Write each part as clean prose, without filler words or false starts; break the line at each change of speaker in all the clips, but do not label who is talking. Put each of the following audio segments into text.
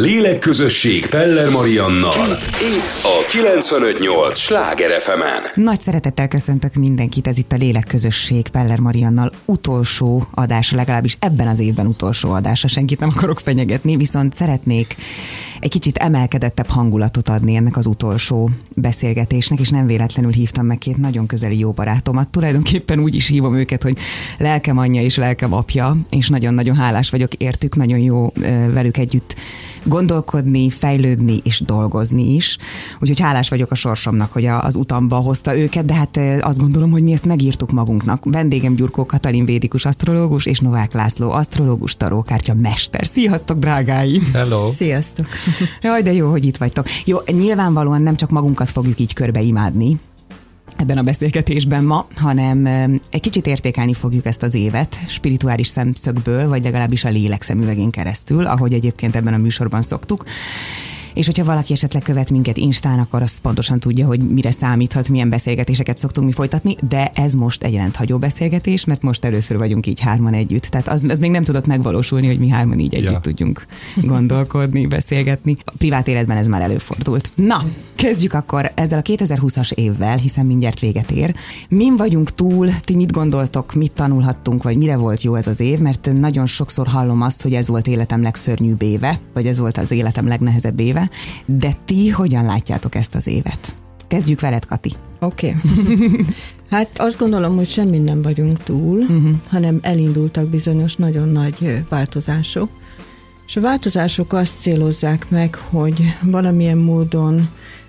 Lélekközösség Peller Mariannal. Itt a 95.8 Sláger FM-en.
Nagy szeretettel köszöntök mindenkit, ez itt a Lélekközösség Peller Mariannal utolsó adása, legalábbis ebben az évben utolsó adása. Senkit nem akarok fenyegetni, viszont szeretnék egy kicsit emelkedettebb hangulatot adni ennek az utolsó beszélgetésnek, és nem véletlenül hívtam meg két nagyon közeli jó barátomat. Tulajdonképpen úgy is hívom őket, hogy lelkem anyja és lelkem apja, és nagyon-nagyon hálás vagyok értük, nagyon jó velük együtt gondolkodni, fejlődni és dolgozni is. Úgyhogy hálás vagyok a sorsomnak, hogy az utamba hozta őket, de hát azt gondolom, hogy mi ezt megírtuk magunknak. Vendégem Gyurkó Katalin védikus asztrológus és Novák László asztrológus tarókártya mester. Sziasztok, drágáim! Hello!
Sziasztok!
Jaj, de jó, hogy itt vagytok. Jó, nyilvánvalóan nem csak magunkat fogjuk így körbeimádni ebben a beszélgetésben ma, hanem egy kicsit értékelni fogjuk ezt az évet spirituális szemszögből, vagy legalábbis a lélek szemüvegén keresztül, ahogy egyébként ebben a műsorban szoktuk. És hogyha valaki esetleg követ minket Instán, akkor azt pontosan tudja, hogy mire számíthat, milyen beszélgetéseket szoktunk mi folytatni, de ez most egy rendhagyó beszélgetés, mert most először vagyunk így hárman együtt. Tehát az még nem tudott megvalósulni, hogy mi hárman így együtt tudjunk gondolkodni, beszélgetni. A privát életben ez már előfordult. Na, kezdjük akkor ezzel a 2020-as évvel, hiszen mindjárt véget ér. Min vagyunk túl, ti mit gondoltok, mit tanulhattunk, vagy mire volt jó ez az év, mert nagyon sokszor hallom azt, hogy ez volt életem legszörnyűbb éve, vagy ez volt az életem legnehezebb éve. De ti hogyan látjátok ezt az évet? Kezdjük veled, Kati.
Oké. Hát azt gondolom, hogy semmin nem vagyunk túl, hanem elindultak bizonyos nagyon nagy változások. És a változások azt célozzák meg, hogy valamilyen módon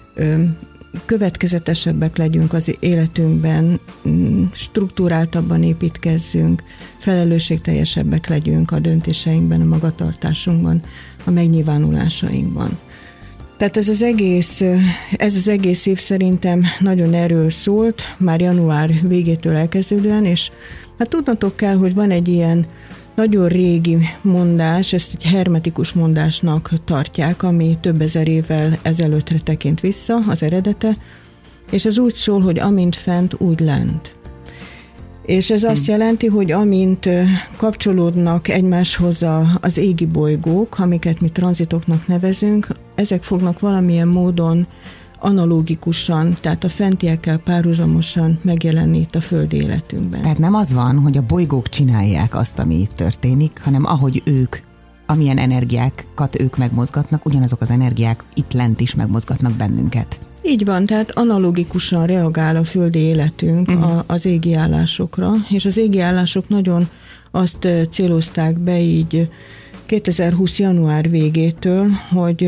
következetesebbek legyünk az életünkben, struktúráltabban építkezzünk, felelősségteljesebbek legyünk a döntéseinkben, a magatartásunkban, a megnyilvánulásainkban. Tehát ez az egész év szerintem nagyon erről szólt, már január végétől elkezdődően, és hát tudnotok kell, hogy van egy ilyen nagyon régi mondás, ezt egy hermetikus mondásnak tartják, ami több ezer évvel ezelőttre tekint vissza, az eredete, és ez úgy szól, hogy amint fent, úgy lent. És ez azt jelenti, hogy amint kapcsolódnak egymáshoz az égi bolygók, amiket mi tranzitoknak nevezünk, ezek fognak valamilyen módon analógikusan, tehát a fentiekkel párhuzamosan megjelenni itt a földi életünkben.
Tehát nem az van, hogy a bolygók csinálják azt, ami itt történik, hanem ahogy ők, amilyen energiákat ők megmozgatnak, ugyanazok az energiák itt lent is megmozgatnak bennünket.
Így van, tehát analógikusan reagál a földi életünk az égi állásokra, és az égi állások nagyon azt célozták be így 2020. január végétől, hogy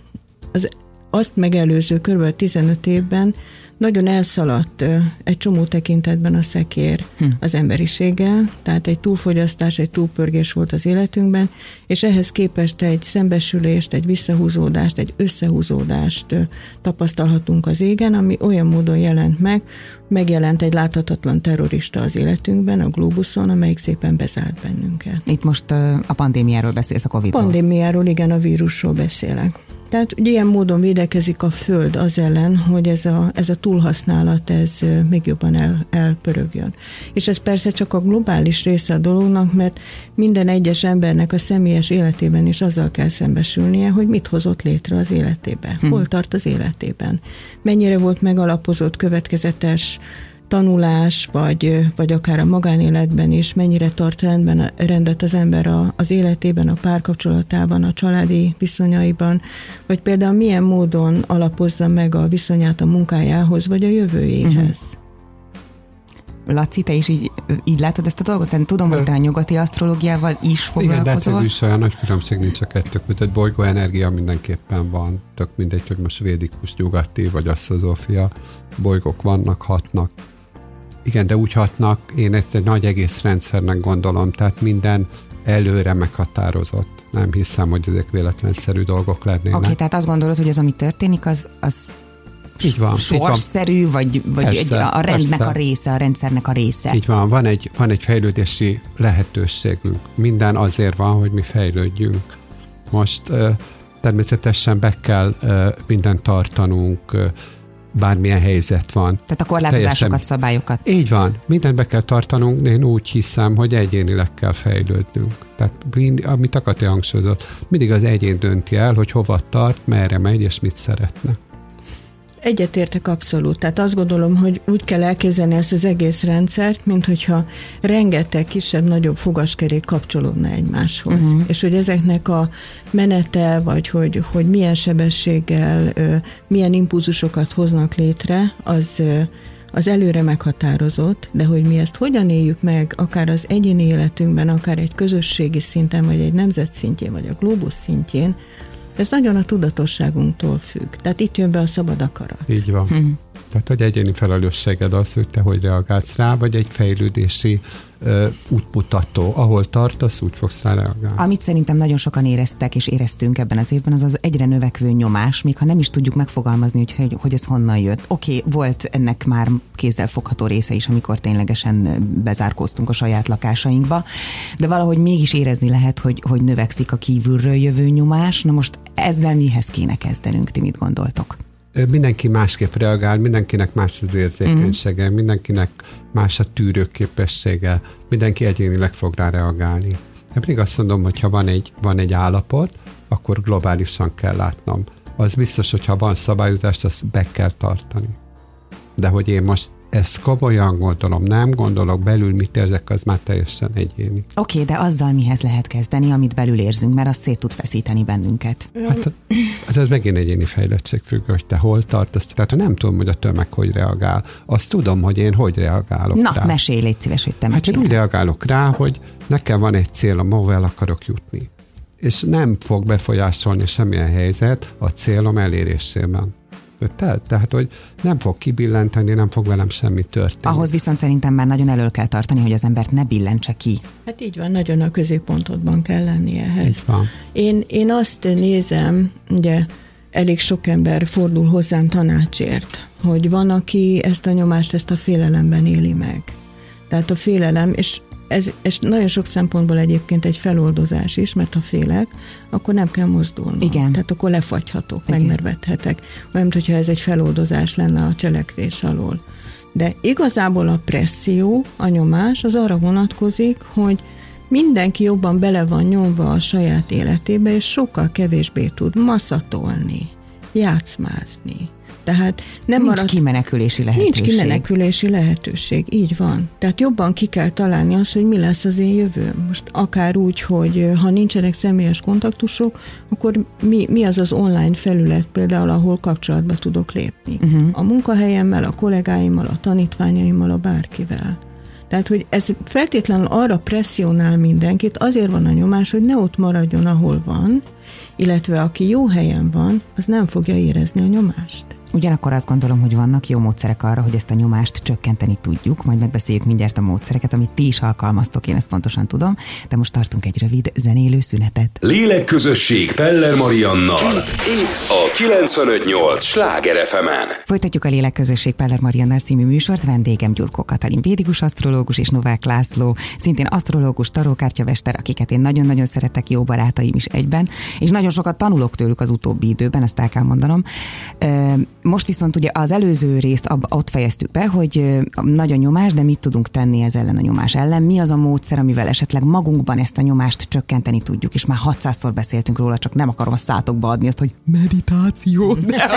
azt megelőző kb. 15 évben nagyon elszaladt egy csomó tekintetben a szekér az emberiséggel, tehát egy túlfogyasztás, egy túlpörgés volt az életünkben, és ehhez képest egy szembesülést, egy visszahúzódást, egy összehúzódást tapasztalhatunk az égen, ami olyan módon jelent megjelent egy láthatatlan terrorista az életünkben, a globuszon, amelyik szépen bezárt bennünket.
Itt most a pandémiáról beszélsz, a Covid-ról.
Pandémiáról, igen, a vírusról beszélek. Tehát ilyen módon védekezik a Föld az ellen, hogy ez a túlhasználat ez még jobban elpörögjön. És ez persze csak a globális része a dolognak, mert minden egyes embernek a személyes életében is azzal kell szembesülnie, hogy mit hozott létre az életében, hol tart az életében, mennyire volt megalapozott, következetes tanulás, vagy akár a magánéletben is, mennyire tart rendet az ember az életében, a párkapcsolatában, a családi viszonyaiban, vagy például milyen módon alapozza meg a viszonyát a munkájához, vagy a jövőjéhez.
Laci, te is így látod ezt a dolgot? Én tudom, hogy te a nyugati asztrológiával is foglalkozol.
Igen, de egyszerű olyan nagy különbség nincs a kettő között. Bolygó energia mindenképpen van. Tök mindegy, hogy most védikus, nyugati vagy asztrológia. Bolygók vannak, hatnak. Igen, de úgy hatnak, én egy nagy egész rendszernek gondolom, tehát minden előre meghatározott. Nem hiszem, hogy ezek véletlenszerű dolgok lennének.
Oké, tehát azt gondolod, hogy az, ami történik, az sorsszerű, vagy persze, a rendnek persze. A része, a rendszernek a része.
Így van, van egy fejlődési lehetőségünk. Minden azért van, hogy mi fejlődjünk. Most természetesen be kell mindent tartanunk, bármilyen helyzet van.
Tehát a korlátozásokat, szabályokat.
Így van. Mindent be kell tartanunk, de én úgy hiszem, hogy egyénileg kell fejlődnünk. Tehát amit Akati hangsúlyozott, mindig az egyén dönti el, hogy hova tart, merre megy, és mit szeretne.
Egyetértek abszolút. Tehát azt gondolom, hogy úgy kell elképzelni ezt az egész rendszert, mint hogyha rengeteg kisebb-nagyobb fogaskerék kapcsolódna egymáshoz. És hogy ezeknek a menete, vagy hogy milyen sebességgel, milyen impulzusokat hoznak létre, az előre meghatározott, de hogy mi ezt hogyan éljük meg, akár az egyéni életünkben, akár egy közösségi szinten, vagy egy nemzet szintjén, vagy a glóbusz szintjén, ez nagyon a tudatosságunktól függ. Tehát itt jön be a szabad akarat.
Így van. Tehát, hogy egyéni felelősséged az, hogy te hogy reagálsz rá, vagy egy fejlődési útmutató. Ahol tartasz, úgy fogsz rá reagálni.
Amit szerintem nagyon sokan éreztek és éreztünk ebben az évben, az az egyre növekvő nyomás, még ha nem is tudjuk megfogalmazni, hogy ez honnan jött. Oké, volt ennek már kézzelfogható része is, amikor ténylegesen bezárkóztunk a saját lakásainkba, de valahogy mégis érezni lehet, hogy növekszik a kívülről jövő nyomás. Na most ezzel mihez kéne kezdenünk, ti mit gondoltok?
Mindenki másképp reagál, mindenkinek más az érzékenysége, mindenkinek más a tűrőképessége, mindenki egyénileg fog rá reagálni. Én pedig azt mondom, hogy ha van egy állapot, akkor globálisan kell látnom. Az biztos, hogy ha van szabályozást, azt be kell tartani. De hogy én most ezt komolyan gondolom, nem gondolok, belül mit érzek, az már teljesen egyéni.
Oké, de azzal mihez lehet kezdeni, amit belül érzünk, mert az szét tud feszíteni bennünket.
Hát ez megint egyéni fejlettség függő, hogy te hol tartasz. Tehát nem tudom, hogy a tömeg hogy reagál. Azt tudom, hogy én hogy reagálok rá.
Na, mesélj, légy szíves, hogy te
Hát én úgy reagálok rá, hogy nekem van egy célom, ahol el akarok jutni. És nem fog befolyásolni semmilyen helyzet a célom elérésében. Tehát, hogy nem fog kibillenteni, nem fog velem semmi történni.
Ahhoz viszont szerintem már nagyon elől kell tartani, hogy az embert ne billentse ki.
Hát így van, nagyon a középpontodban kell lenni ehhez.
Így van.
Én azt nézem, ugye elég sok ember fordul hozzám tanácsért, hogy van, aki ezt a nyomást, ezt a félelemben éli meg. Tehát a félelem, és ez nagyon sok szempontból egyébként egy feloldozás is, mert ha félek, akkor nem kell mozdulnom.
Igen.
Tehát akkor lefagyhatok, megmervedhetek. Olyan, mintha ez egy feloldozás lenne a cselekvés alól. De igazából a presszió, a nyomás az arra vonatkozik, hogy mindenki jobban bele van nyomva a saját életébe, és sokkal kevésbé tud maszatolni, játszmázni. Tehát nem
nincs kimenekülési lehetőség.
Nincs kimenekülési lehetőség, így van. Tehát jobban ki kell találni azt, hogy mi lesz az én jövőm. Most akár úgy, hogy ha nincsenek személyes kontaktusok, akkor mi az az online felület például, ahol kapcsolatba tudok lépni. A munkahelyemmel, a kollégáimmal, a tanítványaimmal, a bárkivel. Tehát, hogy ez feltétlenül arra presszionál mindenkit, azért van a nyomás, hogy ne ott maradjon, ahol van, illetve aki jó helyen van, az nem fogja érezni a nyomást.
Ugyanakkor azt gondolom, hogy vannak jó módszerek arra, hogy ezt a nyomást csökkenteni tudjuk, majd megbeszéljük mindjárt a módszereket, amit ti is alkalmaztok, én ezt pontosan tudom, de most tartunk egy rövid zenélő szünetet.
Lélekközösség Peller Mariannal. Itt a 95.8 Sláger FM-en.
Folytatjuk a Lélekközösség Peller Mariannal című műsort, vendégem Gyurkó Katalin, védikus asztrológus, és Novák László, szintén asztrológus, tarókártyamester, akiket én nagyon-nagyon szeretek, jó barátaim is egyben, és nagyon sokat tanulok tőlük az utóbbi időben, ezt el kell mondanom. Most viszont ugye az előző részt ott fejeztük be, hogy nagy a nyomás, de mit tudunk tenni ez ellen a nyomás ellen? Mi az a módszer, amivel esetleg magunkban ezt a nyomást csökkenteni tudjuk? És már 600-szor beszéltünk róla, csak nem akarom a szátokba adni azt, hogy meditáció,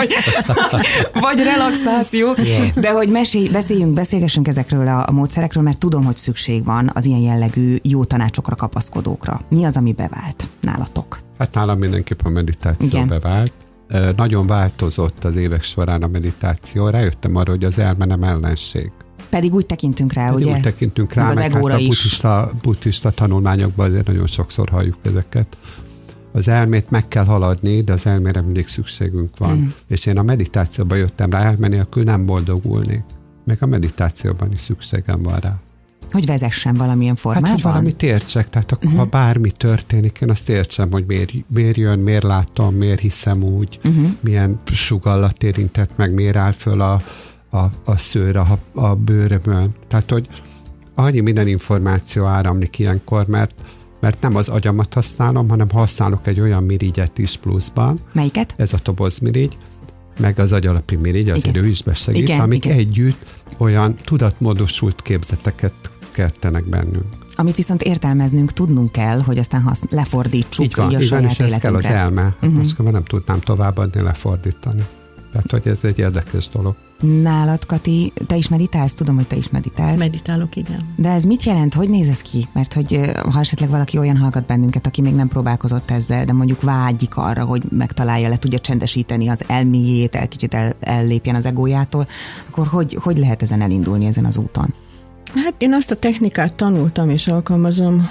vagy relaxáció, de hogy beszélgessünk ezekről a módszerekről, mert tudom, hogy szükség van az ilyen jellegű jó tanácsokra, kapaszkodókra. Mi az, ami bevált nálatok?
Hát nálam mindenképp a meditáció bevált. Nagyon változott az évek során a meditáció. Rájöttem arra, hogy az elme nem ellenség.
Pedig úgy tekintünk rá, ugye?
Úgy tekintünk rá, meg hát a buddhista tanulmányokban azért nagyon sokszor halljuk ezeket. Az elmét meg kell haladni, de az elmére mindig szükségünk van. És én a meditációban jöttem rá, elme nélkül nem boldogulnék. Meg a meditációban is szükségem van rá.
Hogy vezessen valamilyen formában?
Hát, hogy valamit értsek, tehát ha bármi történik, én azt értsem, hogy miért jön, miért látom, miért hiszem úgy, milyen sugallat érintett meg, miért áll föl a szőr a bőrömön. Tehát, hogy annyi minden információ áramlik ilyenkor, mert nem az agyamat használom, hanem használok egy olyan mirigyet is pluszban.
Melyiket?
Ez a tobozmirigy. meg az agyalapimirigy, azért ő is besegít, amik együtt olyan tudatmódosult képzeteket keltenek bennünk.
Amit viszont értelmeznünk, tudnunk kell, hogy aztán lefordítsuk
így van,
a saját
és ez kell az elme. Azt nem tudnám továbbadni, lefordítani. Tehát, hogy ez egy érdekes dolog.
Nálad, Kati, te is meditálsz? Tudom, hogy te is meditálsz.
Meditálok, igen.
De ez mit jelent? Hogy néz ez ki? Mert hogy ha esetleg valaki olyan hallgat bennünket, aki még nem próbálkozott ezzel, de mondjuk vágyik arra, hogy megtalálja, le tudja csendesíteni az elméjét, kicsit ellépjen az egójától, akkor hogy lehet ezen elindulni, ezen az úton?
Hát én azt a technikát tanultam és alkalmazom,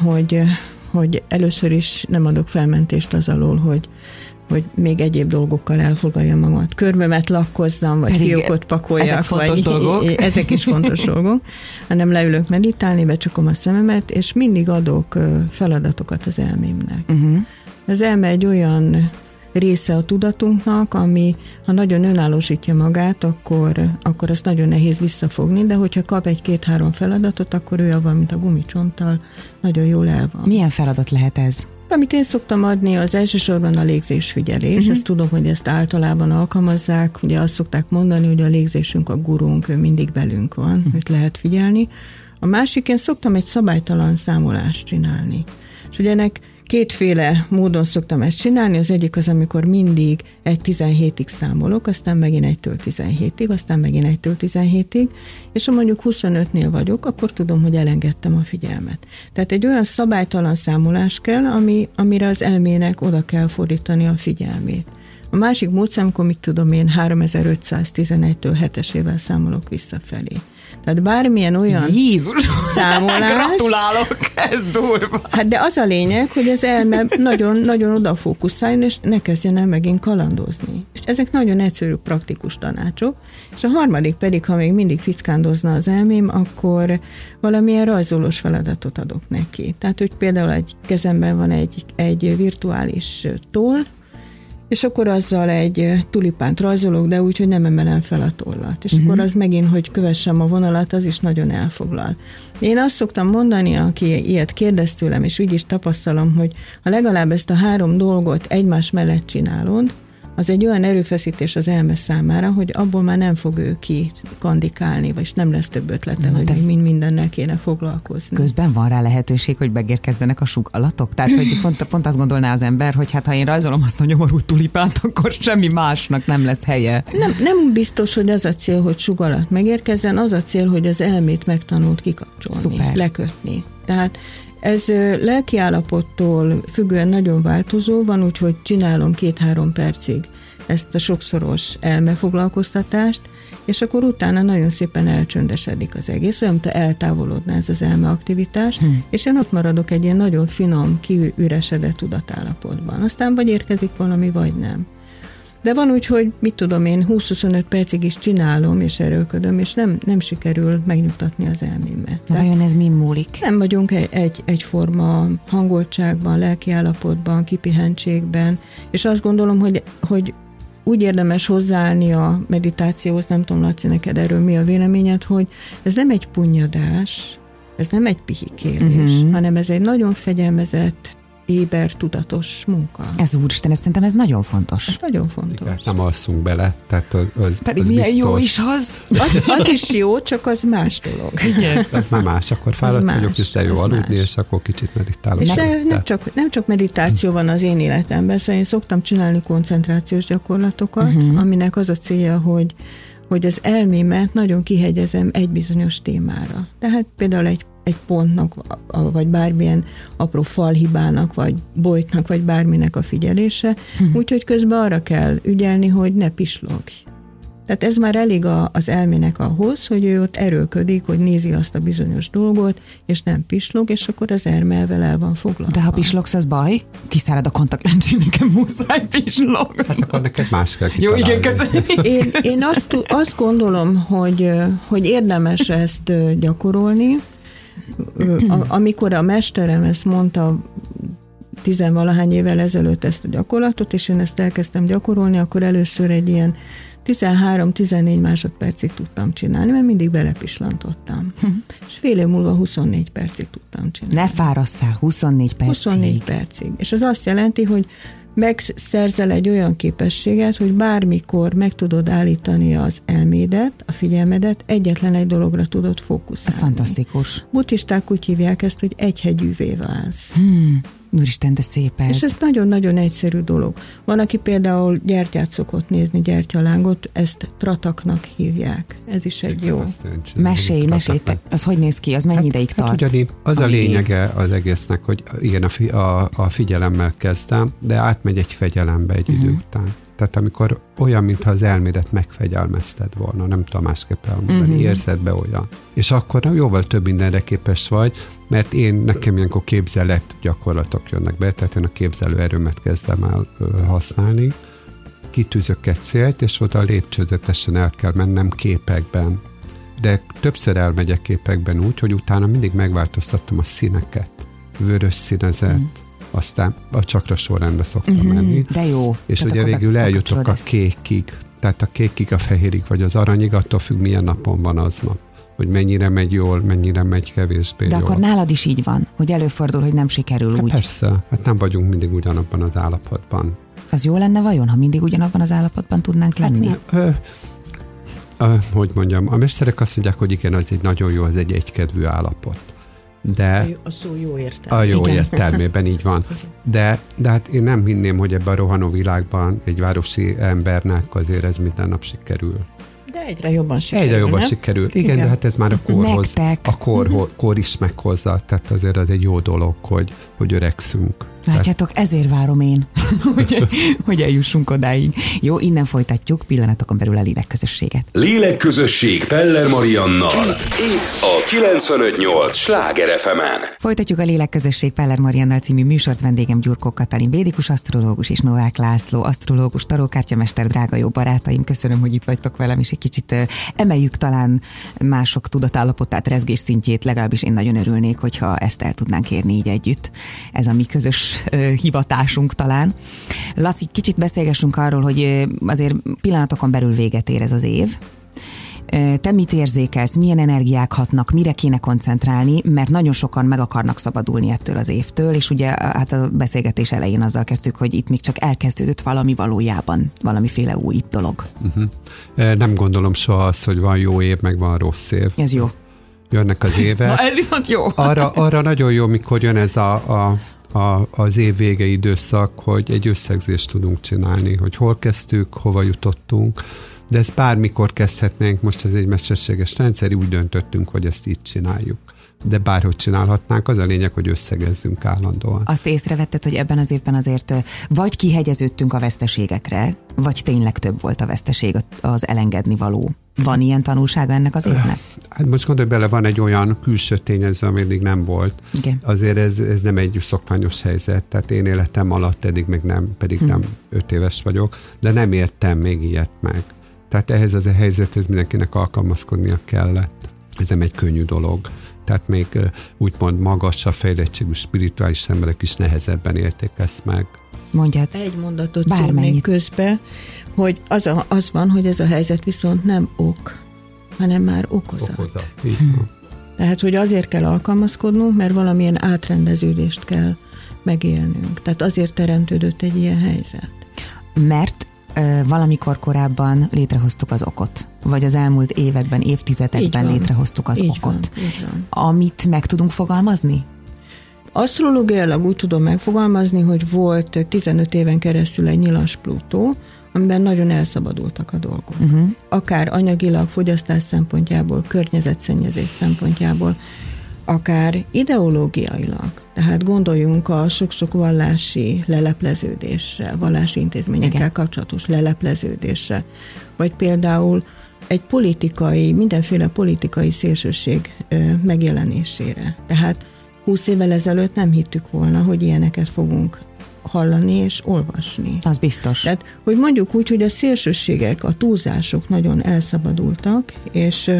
hogy először is nem adok felmentést az alól, hogy még egyéb dolgokkal elfoglalja magam. Körbemet lakkozzam, vagy fiókot pakoljak.
Ezek fontos dolgok.
Ezek is fontos dolgok. Hanem leülök meditálni, becsukom a szememet, és mindig adok feladatokat az elmémnek. Az elme egy olyan része a tudatunknak, ami ha nagyon önállósítja magát, akkor azt nagyon nehéz visszafogni, de hogyha kap egy-két-három feladatot, akkor ő avval, mint a gumicsonttal, nagyon jól el van.
Milyen feladat lehet ez?
Amit én szoktam adni, az elsősorban a légzésfigyelés. Ezt tudom, hogy ezt általában alkalmazzák. Ugye azt szokták mondani, hogy a légzésünk a gurunk, ő mindig velünk van, őt lehet figyelni. A másik, én szoktam egy szabálytalan számolást csinálni. És ugye ennek kétféle módon szoktam ezt csinálni. Az egyik az, amikor mindig 1-17-ig számolok, aztán megint 1-től 17-ig, aztán megint 1-től 17-ig, és ha mondjuk 25-nél vagyok, akkor tudom, hogy elengedtem a figyelmet. Tehát egy olyan szabálytalan számolás kell, amire az elmének oda kell fordítani a figyelmét. A másik módszer, amikor mit tudom én 3511-től 7-esével számolok visszafelé. Tehát bármilyen olyan számolás...
Gratulálok, ez durva.
Hát de az a lényeg, hogy az elme nagyon odafókuszáljon, és ne kezdjen el megint kalandozni. És ezek nagyon egyszerű, praktikus tanácsok. És a harmadik pedig, ha még mindig fickándozna az elmém, akkor valamilyen rajzolós feladatot adok neki. Tehát, hogy például egy kezemben van egy virtuális toll, és akkor azzal egy tulipánt rajzolok, de úgy, hogy nem emelem fel a tollat. És akkor az megint, hogy kövessem a vonalat, az is nagyon elfoglal. Én azt szoktam mondani, aki ilyet kérdez tőlem, és úgy is tapasztalom, hogy ha legalább ezt a 3 dolgot egymás mellett csinálod, az egy olyan erőfeszítés az elme számára, hogy abból már nem fog ő kandikálni, vagy nem lesz több ötlete, hogy mindennel kéne foglalkozni.
Közben van rá lehetőség, hogy megérkezzenek a sugallatok? Tehát, hogy pont azt gondolná az ember, hogy hát ha én rajzolom azt a nyomorult tulipánt, akkor semmi másnak nem lesz helye.
Nem biztos, hogy az a cél, hogy sugallat megérkezzen, az a cél, hogy az elmét megtanult kikapcsolni,
Szuper.
lekötni. Tehát ez lelkiállapottól függően nagyon változó, van úgy, hogy csinálom 2-3 percig ezt a sokszoros elmefoglalkoztatást, és akkor utána nagyon szépen elcsöndesedik az egész, olyan, mintha eltávolodna ez az elmeaktivitás, és én ott maradok egy ilyen nagyon finom, kiüresedett tudatállapotban. Aztán vagy érkezik valami, vagy nem. De van úgy, hogy mit tudom én, 20-25 percig is csinálom, és erőlködöm, és nem sikerül megnyugtatni az elmémet.
Vajon ez mi múlik?
Nem vagyunk egyforma hangoltságban, lelkiállapotban, kipihentségben, és azt gondolom, hogy úgy érdemes hozzáállni a meditációhoz, nem tudom, Laci, neked erről mi a véleményed, hogy ez nem egy punnyadás, ez nem egy pihikélés, hanem ez egy nagyon fegyelmezett, éber, tudatos munka.
Ez úristen, szerintem ez nagyon fontos.
Ez nagyon fontos.
Igen, nem alszunk bele, tehát az
Pedig
az
milyen
biztos.
jó is az.
Az is jó, csak az más dolog.
Igen.
Ez már más, akkor fáradt
más,
vagyok, és de jó
az
aludni,
más.
és akkor kicsit meditálok.
És nem csak meditáció van az én életemben, szóval én szoktam csinálni koncentrációs gyakorlatokat, aminek az a célja, hogy az elmémet nagyon kihegyezem egy bizonyos témára. Tehát például egy pontnak, vagy bármilyen apró falhibának, vagy bojtnak, vagy bárminek a figyelése, úgyhogy közben arra kell ügyelni, hogy ne pislogj. Tehát ez már elég az elmének ahhoz, hogy ő ott erőlködik, hogy nézi azt a bizonyos dolgot, és nem pislog, és akkor az elmével el van foglalva.
De ha pislogsz, az baj? Kiszárad a kontaktlencsém, nekem muszáj pislog.
Hát akkor neked más kell
Jó,
kitalálni.
igen, köszönjük.
Én azt gondolom, hogy érdemes ezt gyakorolni. Amikor a mesterem ezt mondta 10-valahány évvel ezelőtt ezt a gyakorlatot, és én ezt elkezdtem gyakorolni, akkor először egy ilyen 13-14 másodpercig tudtam csinálni, mert mindig belepislantottam. És fél év múlva 24 percig tudtam csinálni.
Ne fárasszál, 24 percig.
24 percig. És az azt jelenti, hogy megszerzel egy olyan képességet, hogy bármikor meg tudod állítani az elmédet, a figyelmedet, egyetlen egy dologra tudod fókuszálni.
Ez fantasztikus.
Buddhisták úgy hívják ezt, hogy egyhegyűvé válsz.
Úristen, de szép ez.
És ez nagyon-nagyon egyszerű dolog. Van, aki például gyertyát szokott nézni, gyertyalángot, ezt trataknak hívják. Ez is egy jó.
Mesélj, az hogy néz ki, az mennyi ideig tart?
Az a lényege az egésznek, hogy igen, a figyelemmel kezdem, de átmegy egy fegyelembe egy idő után. Tehát amikor olyan, mintha az elmédet megfegyelmezted volna, nem tudom másképp elmondani, érzed be olyan. És akkor jóval több mindenre képes vagy, mert nekem ilyenkor képzelet gyakorlatok jönnek be, tehát én a képzelő erőmet kezdem el használni, kitűzök egy célt, és oda lépcsőzetesen el kell mennem képekben. De többször elmegyek képekben úgy, hogy utána mindig megváltoztattam a színeket. Vörös színezet, aztán a csakra sorrendbe szoktam menni.
De jó.
És tehát ugye végül eljutok a kékig. Tehát a kékig, a fehérig, vagy az aranyig, attól függ, milyen napon van aznap. Hogy mennyire megy jól, mennyire megy kevésbé
De
jól.
akkor nálad is így van, hogy előfordul, hogy nem sikerül úgy.
Persze, hát nem vagyunk mindig ugyanabban az állapotban.
Az jó lenne vajon, ha mindig ugyanabban az állapotban tudnánk lenni?
Hogy mondjam, a mesterek azt mondják, hogy igen, az egy nagyon jó, az egy egykedvű állapot. De
a szó jó értelmében.
A jó értelmében így van. De hát én nem hinném, hogy ebben a rohanó világban egy városi embernek azért ez minden nap sikerül.
De egyre jobban sikerül.
Egyre jobban sikerül. Igen, de hát ez már a korhoz.
Nektek.
A kor is meghozza. Tehát azért az egy jó dolog, hogy öregszünk.
Látjátok, ezért várom én, hogy eljussunk odáig. Jó, innen folytatjuk pillanatokon belül a lélekközösséget.
Lélekközösség Peller Mariannal. Itt a 95.8 Sláger FM-en.
Folytatjuk a Lélekközösség Peller Mariannal című műsort. Vendégem Gyurkó Katalin, védikus asztrológus, és Novák László, asztrológus, tarókártyamester, drága jó barátaim. Köszönöm, hogy itt vagytok velem, és egy kicsit emeljük talán mások tudatállapotát, rezgés szintjét. Legalábbis én nagyon örülnék, hogyha ezt el tudnánk érni így együtt. Ez a mi közös hivatásunk talán. Laci, kicsit beszélgessünk arról, hogy azért pillanatokon belül véget ér ez az év. Te mit érzékelsz, milyen energiák hatnak, mire kéne koncentrálni, mert nagyon sokan meg akarnak szabadulni ettől az évtől, és ugye hát a beszélgetés elején azzal kezdtük, hogy itt még csak elkezdődött valami valójában, valamiféle új dolog.
Nem gondolom soha azt, hogy van jó év, meg van rossz év.
Ez jó.
Jönnek az évek.
Na, ez viszont jó.
Arra nagyon jó, mikor jön ez az év vége időszak, hogy egy összegzést tudunk csinálni, hogy hol kezdtük, hova jutottunk, de ezt bármikor kezdhetnénk, most ez egy mesterséges rendszer, úgy döntöttünk, hogy ezt így csináljuk. De bárhogy csinálhatnánk, az a lényeg, hogy összegezzünk állandóan.
Azt észrevetted, hogy ebben az évben azért vagy kihegyeződtünk a veszteségekre, vagy tényleg több volt a veszteség, az elengedni való. Van ilyen tanulsága ennek az évnek?
Hát most gondolj bele, van egy olyan külső tényező, ami eddig nem volt.
Igen.
Azért ez nem egy szokványos helyzet, tehát én életem alatt eddig még nem, pedig nem 5 éves vagyok, de nem értem még ilyet meg. Tehát ehhez az a helyzethez mindenkinek alkalmazkodnia kellett. Ez nem egy könnyű dolog. Tehát még úgymond magasabb fejlettségű spirituális emberek is nehezebben élték ezt meg.
Mondjad.
Egy mondatot szólnék közbe, hogy az van, hogy ez a helyzet viszont nem ok, hanem már okozat. Tehát, hogy azért kell alkalmazkodnunk, mert valamilyen átrendeződést kell megélnünk. Tehát azért teremtődött egy ilyen helyzet.
Mert valamikor korábban létrehoztuk az okot, vagy az elmúlt években, évtizedekben létrehoztuk az okot.
Így van.
Amit meg tudunk fogalmazni?
Asztrológiailag úgy tudom megfogalmazni, hogy volt 15 éven keresztül egy nyilas Plutó, amiben nagyon elszabadultak a dolgok. Akár anyagilag, fogyasztás szempontjából, környezetszennyezés szempontjából, akár ideológiailag. Tehát gondoljunk a sok-sok vallási lelepleződésre, vallási intézményekkel kapcsolatos lelepleződésre, vagy például egy mindenféle politikai szélsőség megjelenésére. Tehát 20 évvel ezelőtt nem hittük volna, hogy ilyeneket fogunk hallani és olvasni.
Az biztos.
Tehát, hogy mondjuk úgy, hogy a szélsőségek, a túlzások nagyon elszabadultak, és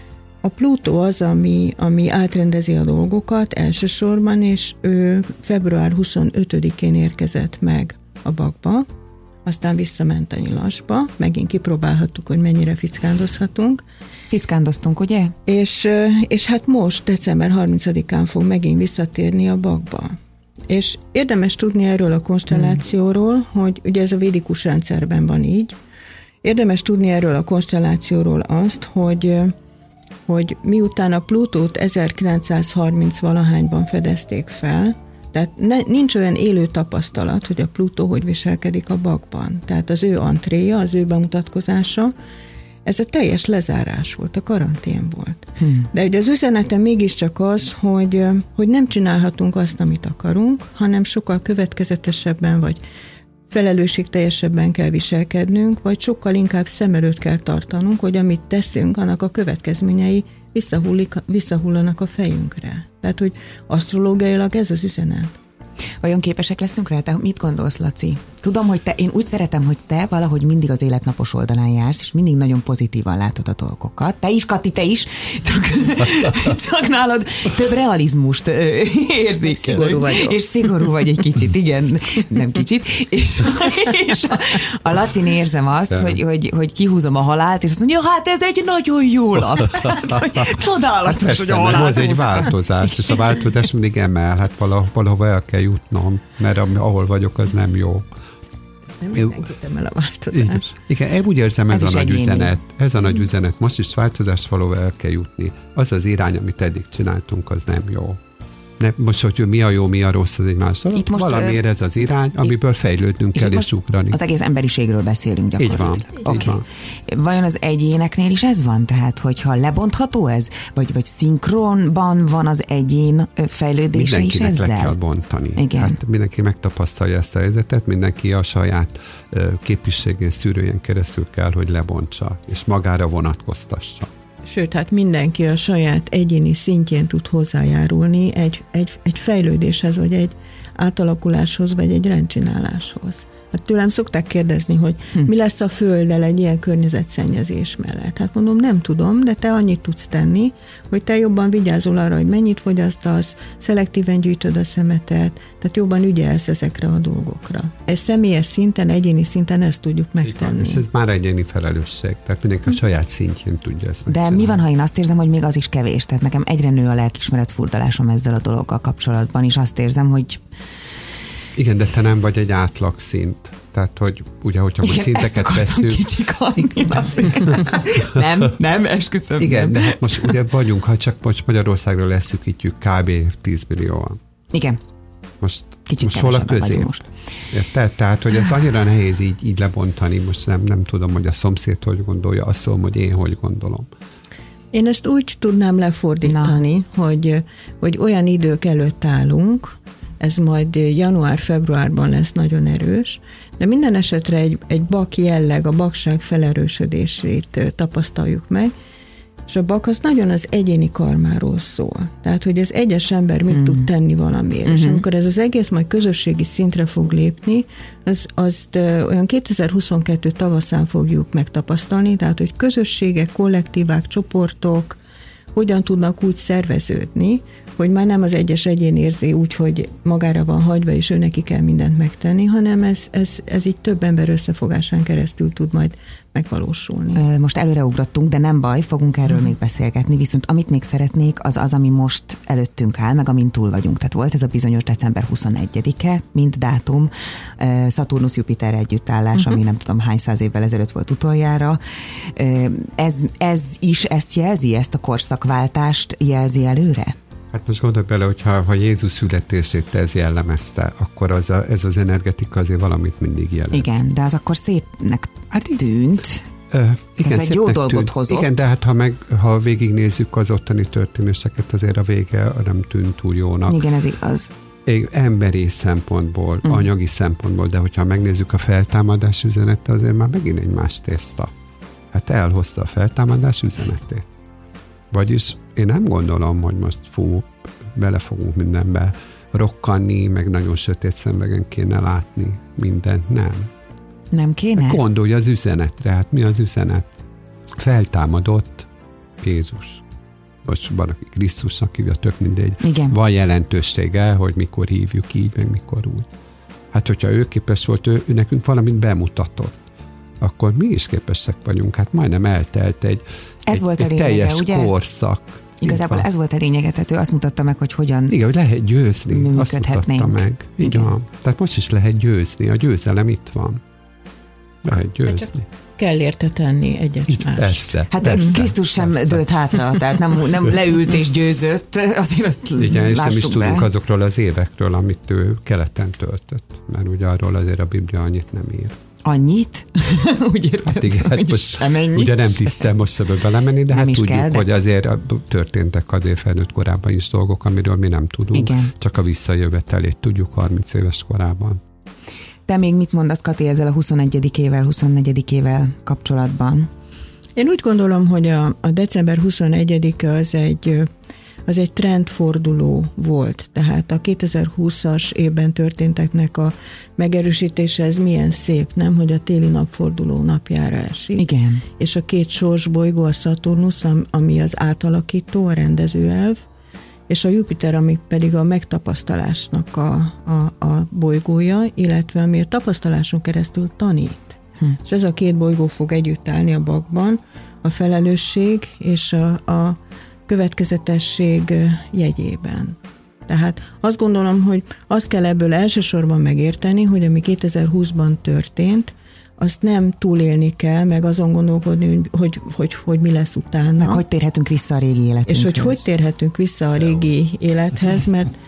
a Plutó az, ami átrendezi a dolgokat elsősorban, és ő február 25-én érkezett meg a Bakba, aztán visszament a nyilasba, megint kipróbálhattuk, hogy mennyire fickándozhatunk.
Fickándoztunk, ugye?
És hát most, december 30-án fog megint visszatérni a Bakba. És érdemes tudni erről a konstellációról, hogy ugye ez a védikus rendszerben van így, érdemes tudni erről a konstellációról azt, hogy miután a Plutót 1930-valahányban fedezték fel, tehát nincs olyan élő tapasztalat, hogy a Plutó hogy viselkedik a Bakban. Tehát az ő antréja, az ő bemutatkozása, ez a teljes lezárás volt, a karantén volt. De ugye az üzenete mégiscsak az, hogy nem csinálhatunk azt, amit akarunk, hanem sokkal következetesebben vagy felelősségteljesebben kell viselkednünk, vagy sokkal inkább szem előtt kell tartanunk, hogy amit teszünk, annak a következményei visszahullanak a fejünkre. Tehát, hogy asztrológiailag ez az üzenet.
Vajon képesek leszünk rá? Te mit gondolsz, Laci? Tudom, hogy én úgy szeretem, hogy te valahogy mindig az életnapos oldalán jársz, és mindig nagyon pozitívan látod a dolgokat. Te is, Kati, te is. Csak nálad több realizmust érzékelek.
Szigorú vagyok.
És szigorú vagy egy kicsit, igen, nem kicsit. És a Lacin érzem azt, hogy kihúzom a halált, és azt mondja, hát ez egy nagyon jó lap. Csodálatos, hogy a halált.
Ez egy változás, és a változás mindig emel, hát valahova el kell jutnom, mert ahol vagyok, az nem jó.
Nem mindenkit emel a változás.
Igen, én úgy érzem, ez a nagy üzenet. Ez a nagy üzenet. Most is változás valahol el kell jutni. Az az irány, amit eddig csináltunk, az nem jó. Most, hogy mi a jó, mi a rossz, az egy más dolog. Valamiért ez az irány, amiből fejlődnünk kell és ugrani.
Az egész emberiségről beszélünk gyakorlatilag.
Így van. Okay.
Vajon az egyéneknél is ez van? Tehát, hogyha lebontható ez? Vagy szinkronban van az egyén fejlődése is ezzel?
Mindenkinek le kell bontani.
Igen.
Hát mindenki megtapasztalja ezt a helyzetet, mindenki a saját képességén, szűrőjén keresztül kell, hogy lebontsa, és magára vonatkoztassa.
Sőt, hát mindenki a saját egyéni szintjén tud hozzájárulni egy fejlődéshez, vagy egy átalakuláshoz, vagy egy rendcsináláshoz. Hát tőlem szokták kérdezni, hogy mi lesz a Földdel egy ilyen környezetszennyezés mellett. Hát mondom, nem tudom, de te annyit tudsz tenni, hogy te jobban vigyázol arra, hogy mennyit fogyasztasz, szelektíven gyűjtöd a szemetet, tehát jobban ügyelsz ezekre a dolgokra. Ez személyes szinten, egyéni szinten ezt tudjuk megtenni.
És ez már egyéni felelősség, tehát mindenki a saját szintjén tudja ezt megcsinálni.
De mi van, ha én azt érzem, hogy még az is kevés? Tehát nekem egyre nő a lelkiismeret furdalásom ezzel a dologgal kapcsolatban, és azt érzem, hogy
igen, de te nem vagy egy átlagszint. Tehát, hogy ugye, hogyha most szinteket veszünk...
Nem, esküszöm.
Igen, de hát most ugye vagyunk, ha csak most Magyarországról leszűkítjük kb. 10 millióan.
Igen.
Most hol a közé? Tehát, hogy ez annyira nehéz így lebontani, most nem tudom, hogy a szomszéd hogy gondolja, azt mondom, hogy én hogy gondolom.
Én ezt úgy tudnám lefordítani, hogy olyan idők előtt állunk, ez majd január-februárban lesz nagyon erős, de minden esetre egy bak jelleg, a bakság felerősödését tapasztaljuk meg, és a bak az nagyon az egyéni karmáról szól. Tehát, hogy az egyes ember mit tud tenni valamiért. És amikor ez az egész majd közösségi szintre fog lépni, azt olyan 2022 tavaszán fogjuk megtapasztalni, tehát, hogy közösségek, kollektívák, csoportok hogyan tudnak úgy szerveződni, hogy már nem az egyes egyén érzi úgy, hogy magára van hagyva, és ő neki kell mindent megtenni, hanem ez így több ember összefogásán keresztül tud majd megvalósulni.
Most előreugrottunk, de nem baj, fogunk erről még beszélgetni, viszont amit még szeretnék, az, ami most előttünk áll, meg amin túl vagyunk. Tehát volt ez a bizonyos december 21-e, mint dátum, Szaturnusz-Jupiter együttállás, ami nem tudom hány száz évvel ezelőtt volt utoljára. Ez is ezt jelzi, ezt a korszakváltást jelzi előre?
Hát most gondolj bele, ha Jézus születését ez jellemezte, akkor ez az energetika azért valamit mindig jelez.
Igen, de az akkor szépnek tűnt.
Igen,
ez egy jó dolgot hozott.
Igen, de hát ha végignézzük az ottani történéseket, azért a vége nem tűnt túl jónak.
Igen, ez igaz.
Emberi szempontból, anyagi szempontból, de hogyha megnézzük a feltámadás üzenete, azért már megint egy más tészta. Hát elhozta a feltámadás üzenetét. Vagyis én nem gondolom, hogy most bele fogunk mindenbe rokkanni, meg nagyon sötét szemüvegen kéne látni mindent, nem.
Nem kéne?
Gondolj az üzenetre, hát mi az üzenet? Feltámadott Jézus. Most van, aki Krisztusnak hívja, tök mindegy.
Igen.
Van jelentősége, hogy mikor hívjuk így, meg mikor úgy. Hát, hogyha ő képes volt, ő nekünk valamit bemutatott, akkor mi is képesek vagyunk. Hát majdnem eltelt egy teljes korszak.
Igazából ez volt a lényege, tehát ő azt mutatta meg, hogy hogyan.
Igen, hogy lehet győzni. Azt mutatta meg.
Igen.
Igen. Tehát most is lehet győzni. A győzelem itt van. Lehet győzni.
Kell érte tenni egyet más.
Persze.
Hát
persze,
Krisztus sem dőlt hátra, tehát nem leült és győzött, azért azt
igen, és nem is
be.
tudunk azokról az évekről, amit ő keleten töltött. Mert ugye arról azért a Biblia annyit nem ír.
Annyit? Úgy érted,
Hát igen, hát most ugye nem tisztel most ebbe belemenni, de hát tudjuk, kell, de... hogy azért történtek azért felnőtt korában is dolgok, amiről mi nem tudunk.
Igen.
Csak a visszajövetelét tudjuk 30 éves korában.
Te még mit mondasz, Kati, ezzel a 21-ével, 24-ével kapcsolatban?
Én úgy gondolom, hogy a december 21-e az egy trendforduló volt. Tehát a 2020-as évben történteknek a megerősítése, ez milyen szép, nem? Hogy a téli napforduló napjára esik.
Igen.
És a két sorsbolygó, a Szaturnusz, ami az átalakító, a rendezőelv, és a Jupiter, ami pedig a megtapasztalásnak a bolygója, illetve ami a tapasztaláson keresztül tanít. És ez a két bolygó fog együtt állni a bakban, a felelősség és a következetesség jegyében. Tehát azt gondolom, hogy azt kell ebből elsősorban megérteni, hogy ami 2020-ban történt, azt nem túlélni kell, meg azon gondolkodni, hogy mi lesz utána.
Meg hogy térhetünk vissza a régi életünkhez.
És hogy térhetünk vissza a régi élethez, mert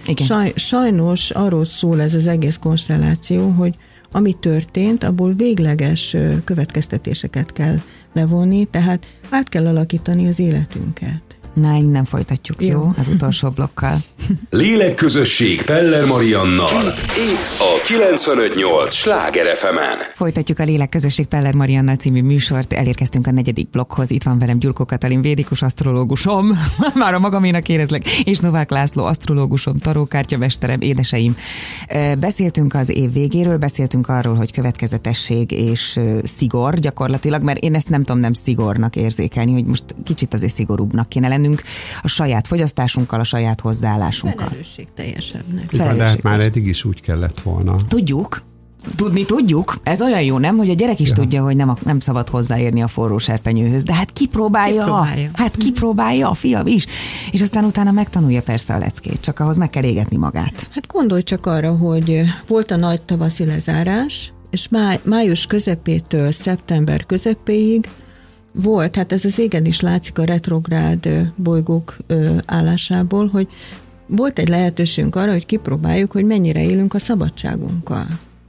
sajnos arról szól ez az egész konstelláció, hogy ami történt, abból végleges következtetéseket kell levonni, tehát át kell alakítani az életünket.
Na, innen folytatjuk, jó? Az utolsó blokkal.
Lélekközösség Peller Mariannal. Itt a 95.8 Sláger FM-en.
Folytatjuk a Lélekközösség Peller Mariannal című műsort. Elérkeztünk a 4. blokkhoz. Itt van velem Gyurkó Katalin, védikus asztrológusom. Már a magaménak érezlek. És Novák László, asztrológusom, tarókártyamesterem, édeseim. Beszéltünk az év végéről, beszéltünk arról, hogy következetesség és szigor gyakorlatilag, mert én ezt nem tudom nem szigornak érzékelni, hogy most kicsit azért szigorúbbnak kéne lennünk a saját fogyasztásunkkal, a saját hozzáállásunkkal.
Felelősségteljesebbnek.
De hát már eddig is úgy kellett volna.
Tudjuk. Tudjuk. Ez olyan jó, nem? Hogy a gyerek is tudja, hogy nem szabad hozzáérni a forró serpenyőhöz. De hát kipróbálja. Hát kipróbálja a fiam is. És aztán utána megtanulja persze a leckét. Csak ahhoz meg kell égetni magát.
Hát gondolj csak arra, hogy volt a nagy tavaszi lezárás, és május közepétől szeptember közepéig volt, hát ez az égen is látszik a retrográd bolygók állásából, hogy volt egy lehetőségünk arra, hogy kipróbáljuk, hogy mennyire élünk a szabadságunkkal.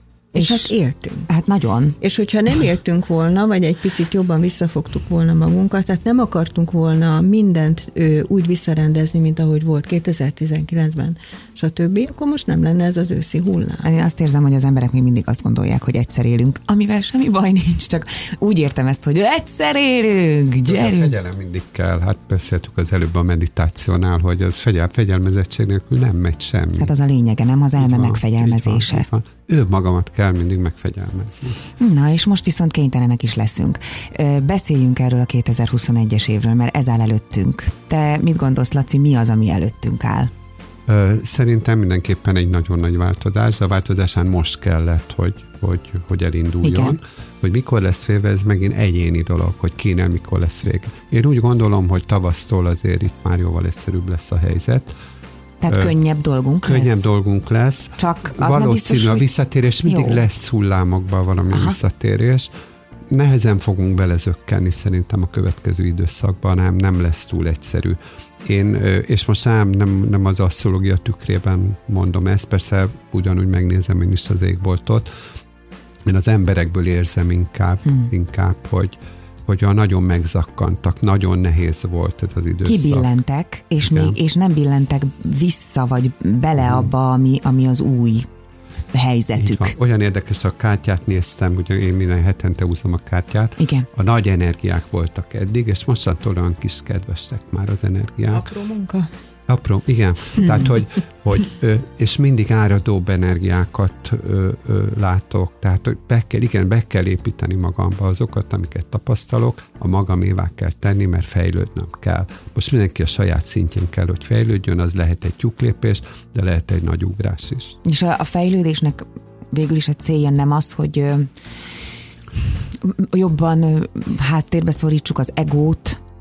És hát éltünk.
Hát nagyon.
És hogyha nem éltünk volna, vagy egy picit jobban visszafogtuk volna magunkat, tehát nem akartunk volna mindent úgy visszarendezni, mint ahogy volt 2019-ben, stb., akkor most nem lenne ez az őszi hullám.
Én azt érzem, hogy az emberek még mindig azt gondolják, hogy egyszer élünk, amivel semmi baj nincs, csak úgy értem ezt, hogy egyszer élünk, gyerünk.
A fegyelem mindig kell. Hát beszéltük az előbb a meditációnál, hogy az fegyelmezettség nélkül nem megy semmi.
Hát az a lényege, nem az elme megfegyelmezése.
Ő magamat kell mindig megfegyelmezni.
Na, és most viszont kénytelenek is leszünk. Beszéljünk erről a 2021-es évről, mert ez áll előttünk. Te mit gondolsz, Laci, mi az, ami előttünk áll?
Szerintem mindenképpen egy nagyon nagy változás. De a változásán most kellett, hogy elinduljon. Igen. Hogy mikor lesz vége, ez megint egyéni dolog, hogy kinél mikor lesz vége. Én úgy gondolom, hogy tavasztól azért itt már jóval egyszerűbb lesz a helyzet.
Tehát könnyebb dolgunk lesz. Csak az valószínű biztos,
a visszatérés mindig lesz hullámokban valami visszatérés. Nehezen fogunk belezökkenni szerintem a következő időszakban, nem lesz túl egyszerű. És most nem az asztrológia tükrében mondom ezt, persze ugyanúgy megnézem én is az égboltot. Én az emberekből érzem inkább, hogy nagyon megzakkantak, nagyon nehéz volt ez az időszak.
Kibillentek, és nem billentek vissza, vagy bele abba, ami az új helyzetük.
Olyan érdekes, a kártyát néztem, ugye én minden hetente húzom a kártyát.
Igen.
A nagy energiák voltak eddig, és mostantól olyan kis kedvesek már az energiák.
Apró munka.
Apró, igen. Tehát, hogy és mindig áradóbb energiákat látok. Tehát, hogy be kell építeni magamba azokat, amiket tapasztalok, a magamévá kell tenni, mert fejlődnöm kell. Most mindenki a saját szintjén kell, hogy fejlődjön, az lehet egy tyúklépés, de lehet egy nagy ugrás is.
És a fejlődésnek végül is a célja nem az, hogy jobban háttérbe szorítsuk az egót,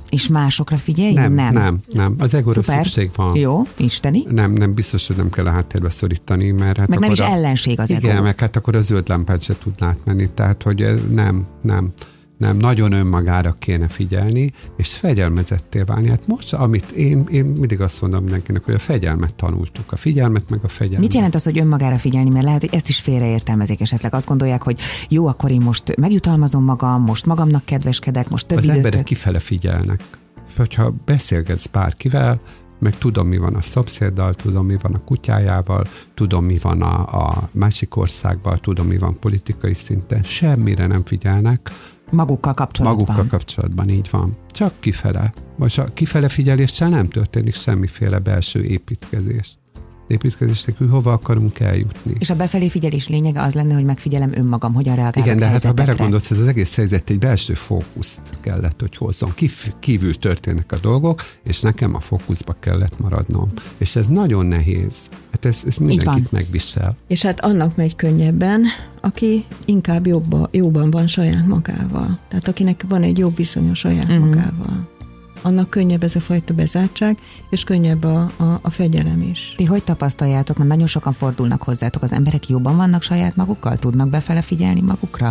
És másokra figyeljünk?
Nem. Az egóra szükség van.
Jó, isteni.
Nem biztos, hogy nem kell a háttérbe szorítani, mert hát
meg nem is ellenség az egó.
Igen, meg hát akkor a zöld lámpát se tud átmenni, tehát hogy nem, nagyon önmagára kéne figyelni, és fegyelmezetté válni. Hát most, amit én mindig azt mondom mindenkinek, hogy a fegyelmet tanultuk, a figyelmet meg a fegyelmet.
Mit jelent az, hogy önmagára figyelni? Mert lehet, hogy ezt is félreértelmezik esetleg. Azt gondolják, hogy jó, akkor én most megjutalmazom magam, most magamnak kedveskedek, most több időt...
Az emberek kifele figyelnek. Hogyha beszélgetsz bárkivel, meg tudom, mi van a szomszéddal, tudom, mi van a kutyájával, tudom, mi van a másik országban, tudom, mi van politikai szinten. Semmire nem figyelnek.
Magukkal
kapcsolatban, így van. Csak kifele. Most a kifele figyeléssel nem történik semmiféle belső építkezés. Építkezés nélkül hova akarunk eljutni.
És a befelé figyelés lényege az lenne, hogy megfigyelem önmagam, hogyan reagálok.
Igen, de hát ha belegondolsz, ez az egész helyzet egy belső fókuszt kellett, hogy hozzon. Kívül történnek a dolgok, és nekem a fókuszba kellett maradnom. És ez nagyon nehéz. Hát ez mindenkit megvisel.
És hát annak megy könnyebben, aki inkább jobban van saját magával. Tehát akinek van egy jobb viszony a saját magával. Annak könnyebb ez a fajta bezártság, és könnyebb a fegyelem is.
Ti hogy tapasztaljátok, mert nagyon sokan fordulnak hozzátok, az emberek jobban vannak saját magukkal? Tudnak befele figyelni magukra?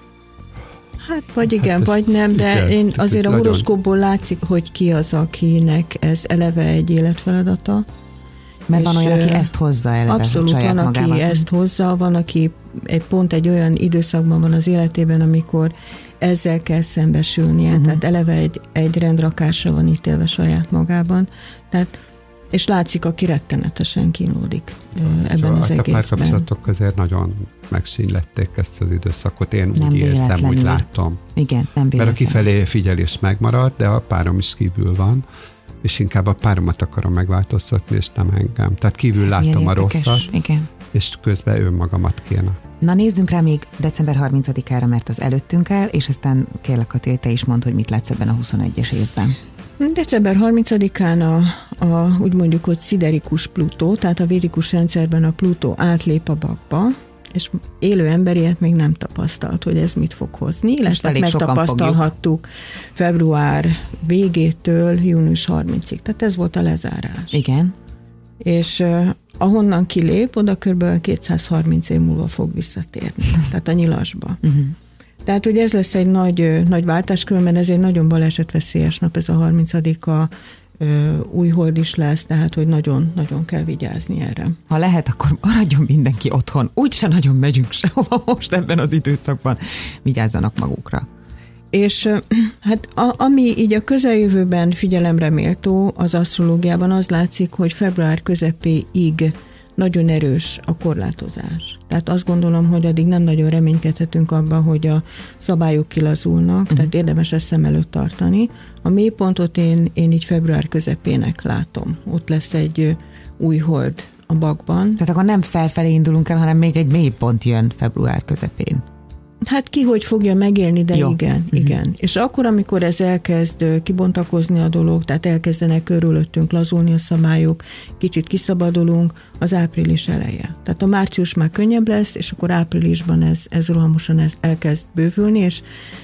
Hát vagy igen, vagy nem, de én azért a horoszkópból látszik, hogy ki az, akinek ez eleve egy életfeladata.
Mert van olyan, aki ezt hozza eleve
abszolút
saját
van,
magával.
aki ezt hozza, van, aki pont egy olyan időszakban van az életében, amikor ezzel kell szembesülnie, tehát eleve egy rendrakásra van ítélve saját magában, tehát, és látszik, aki rettenetesen kínlódik ebben az egészben.
A párkapcsolatok azért nagyon megsínlették ezt az időszakot, én úgy érzem, úgy látom.
Igen, nem véletlenül.
Mert a kifelé figyelés megmarad, de a párom is kívül van, és inkább a páromat akarom megváltoztatni, és nem engem. Tehát kívül ez látom a rosszat,
igen.
És közben önmagamat kéne.
Na nézzünk rá még december 30-ára, mert az előttünk áll, és aztán kérlek, Attila, te is mondd, hogy mit látsz ebben a 21-es évben.
December 30-án úgy mondjuk, hogy sziderikus Plutó, tehát a védikus rendszerben a Plutó átlép a Bakba, és élő ember ilyet még nem tapasztalt, hogy ez mit fog hozni, illetve megtapasztalhattuk február végétől június 30-ig. Tehát ez volt a lezárás.
Igen.
És ahonnan kilép, oda kb. 230 év múlva fog visszatérni, tehát a nyilasba. Tehát, hogy ez lesz egy nagy váltás, különben ez egy nagyon balesetveszélyes nap, ez a 30-a, újhold is lesz, tehát, hogy nagyon-nagyon kell vigyázni erre.
Ha lehet, akkor maradjon mindenki otthon. Úgyse nagyon megyünk sehova most ebben az időszakban. Vigyázzanak magukra.
És hát ami így a közeljövőben figyelemre méltó az asztrológiában, az látszik, hogy február közepéig nagyon erős a korlátozás. Tehát azt gondolom, hogy addig nem nagyon reménykedhetünk abban, hogy a szabályok kilazulnak, tehát érdemes ezt szem előtt tartani. A mélypontot én így február közepének látom. Ott lesz egy új hold a Bakban.
Tehát akkor nem felfelé indulunk el, hanem még egy mélypont jön február közepén.
Hát ki hogy fogja megélni, de jó. Igen. És akkor, amikor ez elkezd kibontakozni a dolog, tehát elkezdenek körülöttünk lazulni a szabályok, kicsit kiszabadulunk, az április eleje. Tehát a március már könnyebb lesz, és akkor áprilisban ez rohamosan elkezd bővülni, és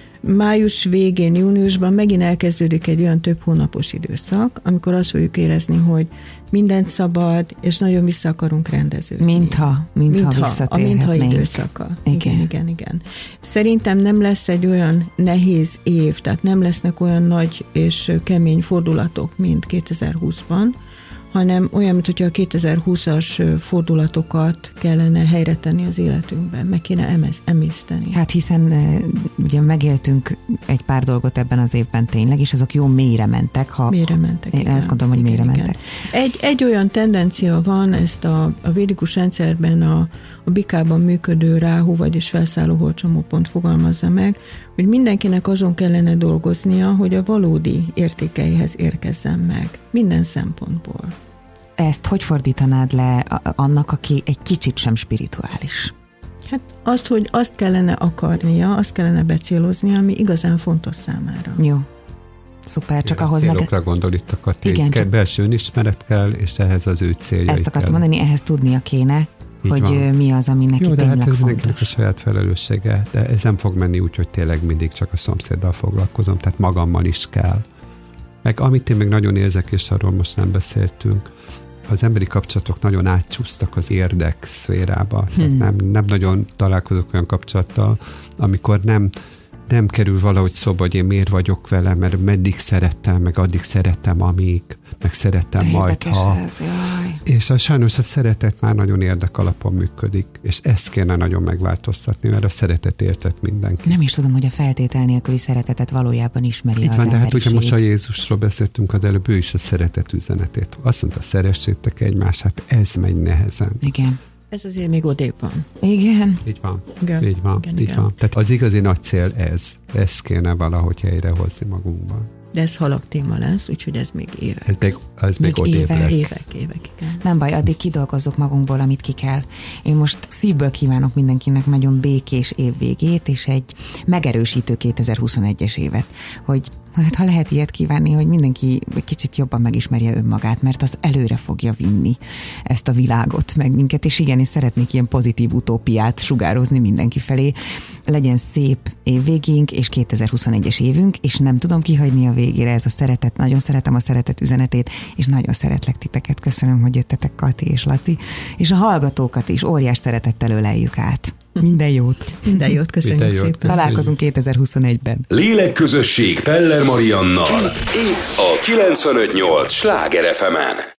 május végén, júniusban megint elkezdődik egy olyan több hónapos időszak, amikor azt fogjuk érezni, hogy mindent szabad, és nagyon vissza akarunk rendeződni.
Mintha visszatérhetnénk.
A mintha időszaka. Igen. Szerintem nem lesz egy olyan nehéz év, tehát nem lesznek olyan nagy és kemény fordulatok, mint 2020-ban, hanem olyan, mint hogyha a 2020-as fordulatokat kellene helyre tenni az életünkben, meg kéne emészteni.
Hát hiszen ugye megéltünk egy pár dolgot ebben az évben tényleg, és azok jó mélyre mentek.
Mélyre mentek,
én azt gondolom, hogy mélyre mentek.
Egy olyan tendencia van, ezt a védikus rendszerben a Bikában működő Ráhu, vagyis felszálló holdcsomópont fogalmazza meg, hogy mindenkinek azon kellene dolgoznia, hogy a valódi értékeihez érkezzen meg. Minden szempontból.
Ezt hogy fordítanád le annak, aki egy kicsit sem spirituális?
Hát azt, hogy azt kellene akarnia, azt kellene becéloznia, ami igazán fontos számára.
Jó. Szuper, csak ahhoz
célokra gondol itt a Kati. Belső önismeret kell, és ehhez az ő céljai
ezt akartam mondani, ehhez tudnia kéne, így hogy van. Mi az, ami neki tényleg fontos. Jó, de hát ez
mindenkinek a saját felelőssége, de ez nem fog menni úgy, hogy tényleg mindig csak a szomszéddal foglalkozom, tehát magammal is kell. Meg amit én még nagyon érzek, és arról most nem beszéltünk, az emberi kapcsolatok nagyon átcsúsztak az érdek szférába. Nem nagyon találkozok olyan kapcsolattal, amikor nem kerül valahogy szóba, hogy én miért vagyok vele, mert meddig szerettem, meg addig szerettem, amíg, meg szerettem majd, ha.
Ez, jaj.
És sajnos a szeretet már nagyon érdek alapon működik, és ezt kéne nagyon megváltoztatni, mert a szeretet értett mindenki.
Nem is tudom, hogy a feltétel nélküli szeretetet valójában ismeri
Itt
az
van, de hát
emberiség.
ugye most a Jézusról beszéltünk az előbb, ő is a szeretet üzenetét. Azt mondta, szeressétek egymást, hát ez megy nehezen.
Igen.
Ez azért még odébb van.
Igen.
Így van.
Igen.
Így van.
Igen,
Így
igen.
van. Tehát az igazi nagy cél ez. Ezt kéne valahogy helyrehozni magunkban.
De ez halak téma lesz, úgyhogy ez még évek.
Ez még odébb
évek.
lesz.
Évek, igen.
Nem baj, addig kidolgozzuk magunkból, amit ki kell. Én most szívből kívánok mindenkinek nagyon békés évvégét, és egy megerősítő 2021-es évet, hogy hát ha lehet ilyet kívánni, hogy mindenki egy kicsit jobban megismerje önmagát, mert az előre fogja vinni ezt a világot, meg minket, és igen, én szeretnék ilyen pozitív utópiát sugározni mindenki felé. Legyen szép évvégénk, és 2021-es évünk, és nem tudom kihagyni a végére ez a szeretet. Nagyon szeretem a szeretet üzenetét, és nagyon szeretlek titeket. Köszönöm, hogy jöttetek, Kati és Laci, és a hallgatókat is óriás szeretettel öleljük át. Minden jót!
Minden jót, köszönjük
Minden jót.
szépen.
Találkozunk 2021-ben.
Lélekközösség Peller Mariannal. Itt a 95.8 Sláger FM-en.